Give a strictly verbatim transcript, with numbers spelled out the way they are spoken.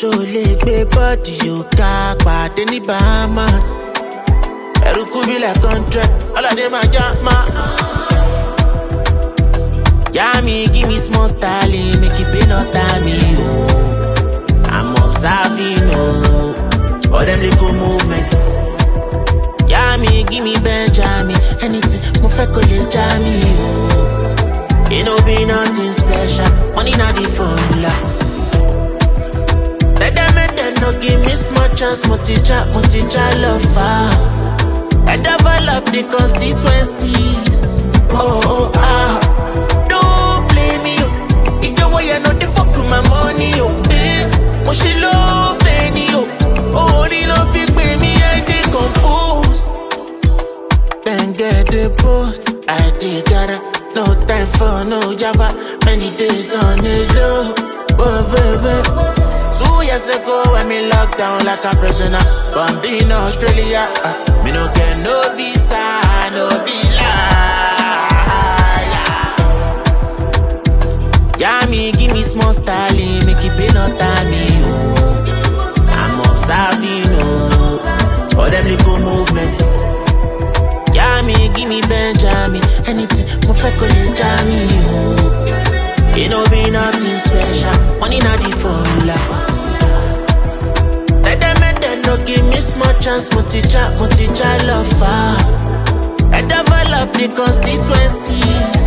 Surely be body you got bad in the Bahamas. Every could be like contract, all of them are jama. Yeah, me give me small styling, make it pay no time me, oh. I'm observing, oh, all them little movements. Yeah, me give me Benjamin, anything, mo fe ko le jami, oh. It no be nothing special, money not the formula. Let them and them no give me small chance, mo teacher, mo teacher lover. I never love the constituencies. Oh, oh, ah. Don't blame me, oh. It's the way I know the fuck with my money, oh. Eh, mo she love any, oh. Oh, only love it pay me and they compose. Then get the post. I did gotta, no time for no Java. Many days on the low. Oh, baby. Two years ago, when me locked down like a prisoner, but in Australia, uh, me no get no visa, no be lie. Yeah, me give me small styling, make it pay no time, oh. I'm observing, oh, all them little movements. Yeah, me give me Benjamin, anything, mo fe ko le jami, oh. It no be nothing special, money not the formula. No give me small chance, mo teacher, mo teacher lover. I never love the constituencies.